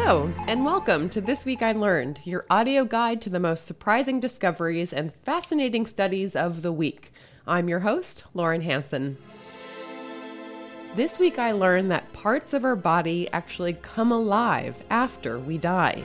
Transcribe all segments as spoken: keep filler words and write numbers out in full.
Hello, and welcome to This Week I Learned, your audio guide to the most surprising discoveries and fascinating studies of the week. I'm your host, Lauren Hansen. This week I learned that parts of our body actually come alive after we die.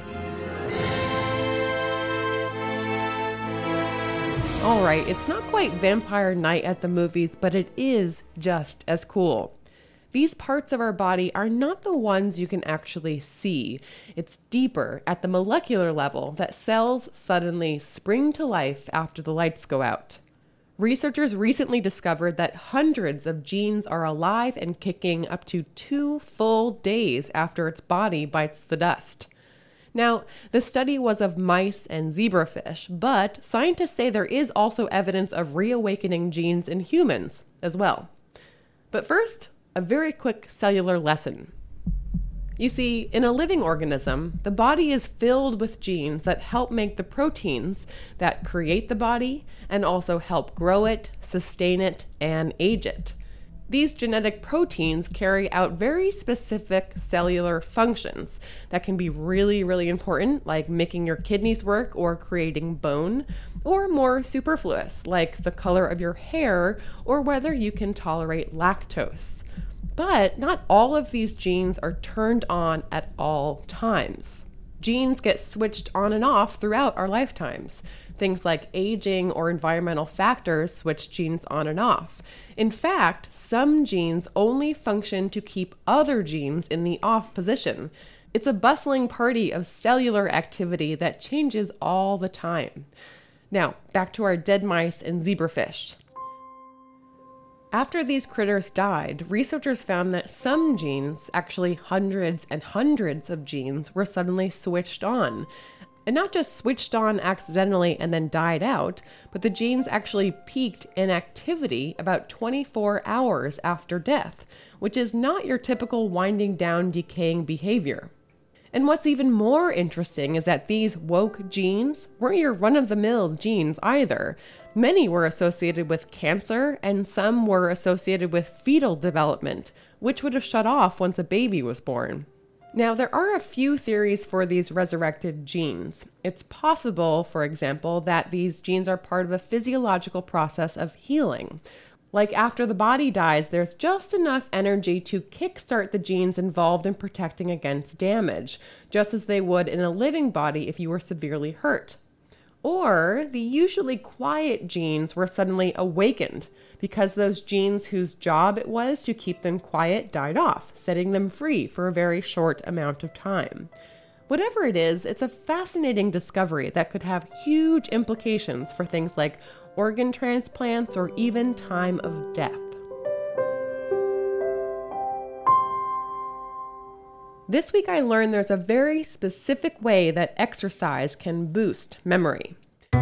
All right, it's not quite Vampire Night at the movies, but it is just as cool. These parts of our body are not the ones you can actually see. It's deeper at the molecular level that cells suddenly spring to life after the lights go out. Researchers recently discovered that hundreds of genes are alive and kicking up to two full days after its body bites the dust. Now, the study was of mice and zebrafish, but scientists say there is also evidence of reawakening genes in humans as well. But first, a very quick cellular lesson. You see, in a living organism, the body is filled with genes that help make the proteins that create the body and also help grow it, sustain it, and age it. These genetic proteins carry out very specific cellular functions that can be really, really important, like making your kidneys work or creating bone, or more superfluous, like the color of your hair or whether you can tolerate lactose. But not all of these genes are turned on at all times. Genes get switched on and off throughout our lifetimes. Things like aging or environmental factors switch genes on and off. In fact, some genes only function to keep other genes in the off position. It's a bustling party of cellular activity that changes all the time. Now, back to our dead mice and zebrafish. After these critters died, researchers found that some genes, actually hundreds and hundreds of genes, were suddenly switched on. And not just switched on accidentally and then died out, but the genes actually peaked in activity about twenty-four hours after death, which is not your typical winding down, decaying behavior. And what's even more interesting is that these woke genes weren't your run-of-the-mill genes either. Many were associated with cancer, and some were associated with fetal development, which would have shut off once a baby was born. Now, there are a few theories for these resurrected genes. It's possible, for example, that these genes are part of a physiological process of healing. Like after the body dies, there's just enough energy to kickstart the genes involved in protecting against damage, just as they would in a living body if you were severely hurt. Or the usually quiet genes were suddenly awakened because those genes whose job it was to keep them quiet died off, setting them free for a very short amount of time. Whatever it is, it's a fascinating discovery that could have huge implications for things like organ transplants or even time of death. This week I learned there's a very specific way that exercise can boost memory.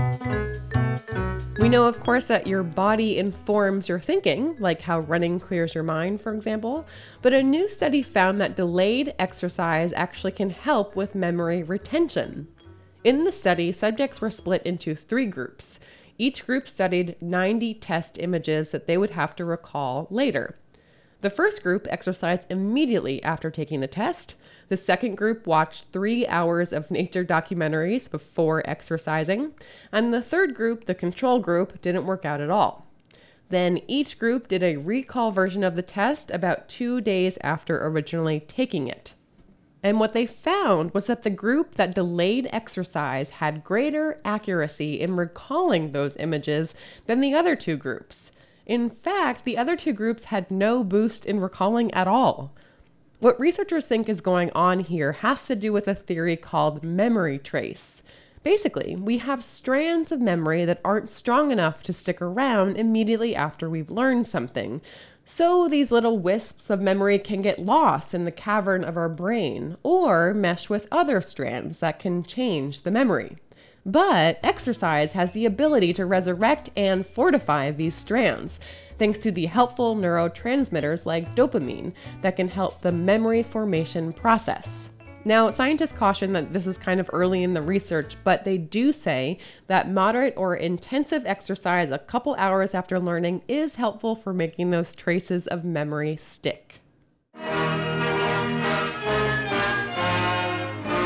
We know, of course, that your body informs your thinking, like how running clears your mind, for example, but a new study found that delayed exercise actually can help with memory retention. In the study, subjects were split into three groups. Each group studied ninety test images that they would have to recall later. The first group exercised immediately after taking the test. The second group watched three hours of nature documentaries before exercising. And the third group, the control group, didn't work out at all. Then each group did a recall version of the test about two days after originally taking it. And what they found was that the group that delayed exercise had greater accuracy in recalling those images than the other two groups. In fact, the other two groups had no boost in recalling at all. What researchers think is going on here has to do with a theory called memory trace. Basically, we have strands of memory that aren't strong enough to stick around immediately after we've learned something. So these little wisps of memory can get lost in the cavern of our brain or mesh with other strands that can change the memory. But exercise has the ability to resurrect and fortify these strands, thanks to the helpful neurotransmitters like dopamine that can help the memory formation process. Now, scientists caution that this is kind of early in the research, but they do say that moderate or intensive exercise a couple hours after learning is helpful for making those traces of memory stick.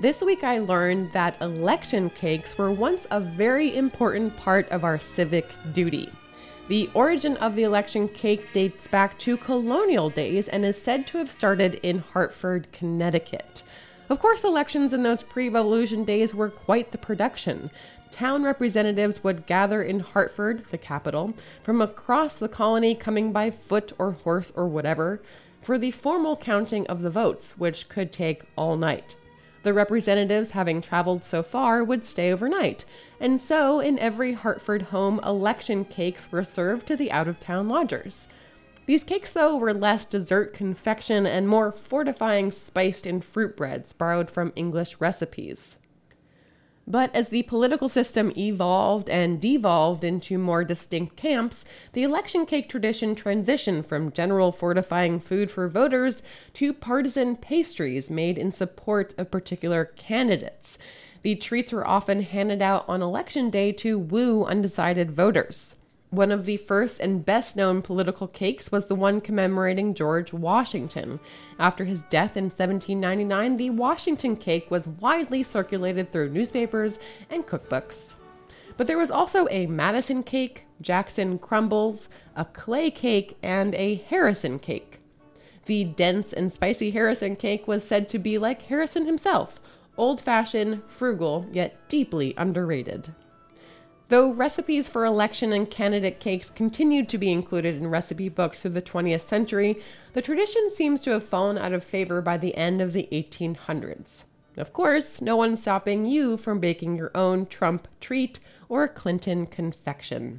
This week I learned that election cakes were once a very important part of our civic duty. The origin of the election cake dates back to colonial days and is said to have started in Hartford, Connecticut. Of course, elections in those pre-revolution days were quite the production. Town representatives would gather in Hartford, the capital, from across the colony, coming by foot or horse or whatever, for the formal counting of the votes, which could take all night. The representatives, having traveled so far, would stay overnight, and so in every Hartford home, election cakes were served to the out-of-town lodgers. These cakes, though, were less dessert confection and more fortifying spiced in fruit breads borrowed from English recipes. But as the political system evolved and devolved into more distinct camps, the election cake tradition transitioned from general fortifying food for voters to partisan pastries made in support of particular candidates. The treats were often handed out on election day to woo undecided voters. One of the first and best-known political cakes was the one commemorating George Washington. After his death in seventeen ninety-nine, the Washington cake was widely circulated through newspapers and cookbooks. But there was also a Madison cake, Jackson crumbles, a Clay cake, and a Harrison cake. The dense and spicy Harrison cake was said to be like Harrison himself, old-fashioned, frugal, yet deeply underrated. Though recipes for election and candidate cakes continued to be included in recipe books through the twentieth century, the tradition seems to have fallen out of favor by the end of the eighteen hundreds. Of course, no one's stopping you from baking your own Trump treat or Clinton confection.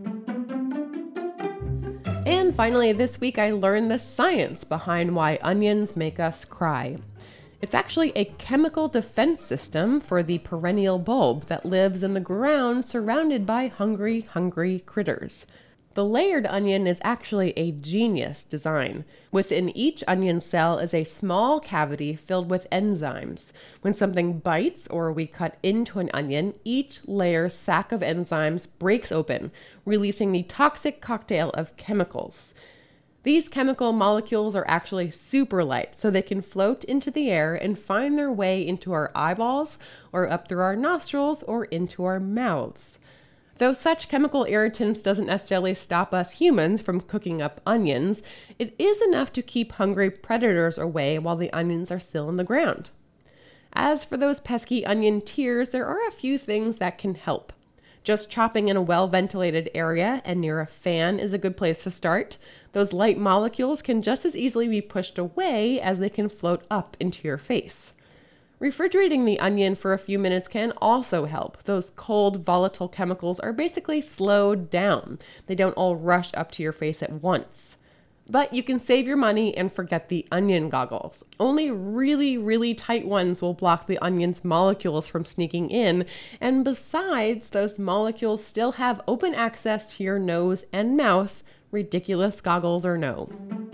And finally, this week I learned the science behind why onions make us cry. It's actually a chemical defense system for the perennial bulb that lives in the ground surrounded by hungry, hungry critters. The layered onion is actually a genius design. Within each onion cell is a small cavity filled with enzymes. When something bites or we cut into an onion, each layer's sac of enzymes breaks open, releasing the toxic cocktail of chemicals. These chemical molecules are actually super light, so they can float into the air and find their way into our eyeballs, or up through our nostrils, or into our mouths. Though such chemical irritants doesn't necessarily stop us humans from cooking up onions, it is enough to keep hungry predators away while the onions are still in the ground. As for those pesky onion tears, there are a few things that can help. Just chopping in a well-ventilated area and near a fan is a good place to start. Those light molecules can just as easily be pushed away as they can float up into your face. Refrigerating the onion for a few minutes can also help. Those cold, volatile chemicals are basically slowed down. They don't all rush up to your face at once. But you can save your money and forget the onion goggles. Only really, really tight ones will block the onion's molecules from sneaking in, and besides, those molecules still have open access to your nose and mouth, ridiculous goggles or no.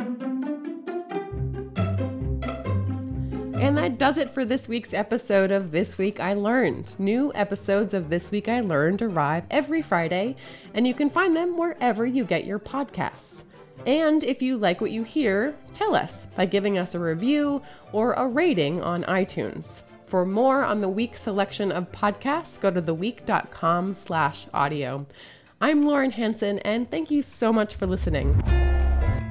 And that does it for this week's episode of This Week I Learned. New episodes of This Week I Learned arrive every Friday, and you can find them wherever you get your podcasts. And if you like what you hear, tell us by giving us a review or a rating on iTunes. For more on the week's selection of podcasts, go to theweek.com slash audio. I'm Lauren Hanson, and thank you so much for listening.